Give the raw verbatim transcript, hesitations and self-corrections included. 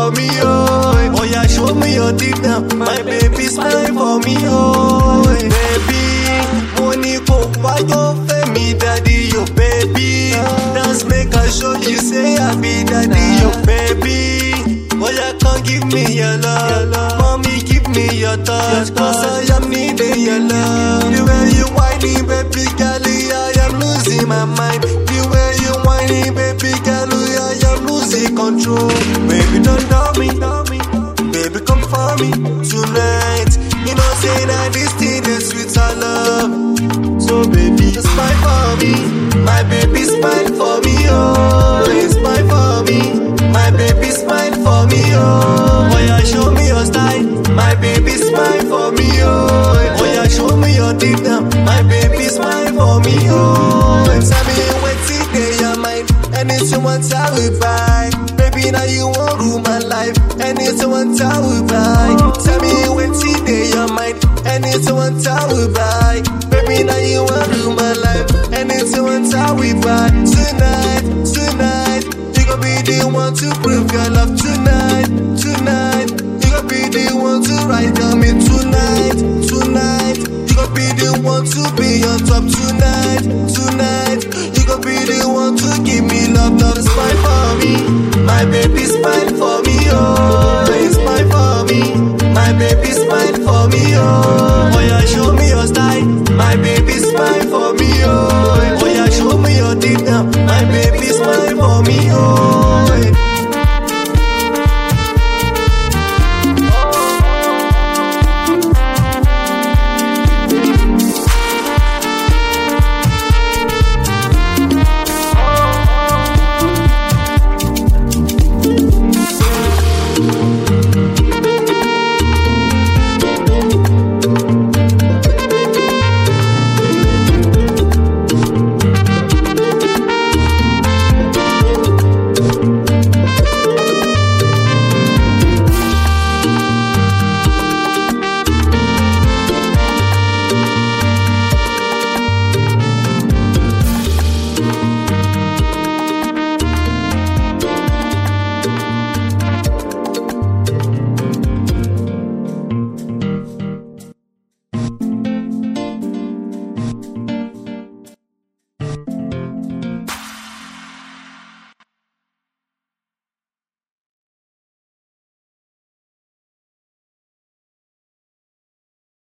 for me, oh. Oh yeah, show me your deep now. My baby smile for me, oh. Baby, money go buy your family, daddy, your baby. Dance make I show you say I be daddy, your baby. Oh yeah, come give me your love, mommy give me your touch, cause I am needing your love. The way you whining, baby girl, I am losing my mind. The way you whining, baby girl, I am losing control. Baby, don't doubt me, baby, come for me tonight. You know, say that this thing is sweet, I love. So baby, smile for me, my baby smile for me, oh. Smile for me, my baby smile for me, oh. Oh yeah, show me your style, my baby smile for me, oh. Oh yeah, show me your deep down, my baby smile for me, oh. Tell me what's in your mind, and it's you want I will buy. Baby, now you want rule my life, and it's you want I will buy. Tell me what's in your mind, and it's you want I will buy. Baby, now you want rule my life, and it's you want I will buy. Tonight, tonight, you gon' be the one to prove your love. Tonight, tonight, you gon' be the one to ride on me. Tonight, tonight, you gon' be the one to be on top. Tonight, tonight, you gon' be the one to give me love, love. Smile for me, my baby smile for me, oh. Smile for me, my baby smile for me, oh. Oh yeah, show me your style, my baby smile for me, oh. Oh yeah, show me your deep now, my baby smile for me, oh.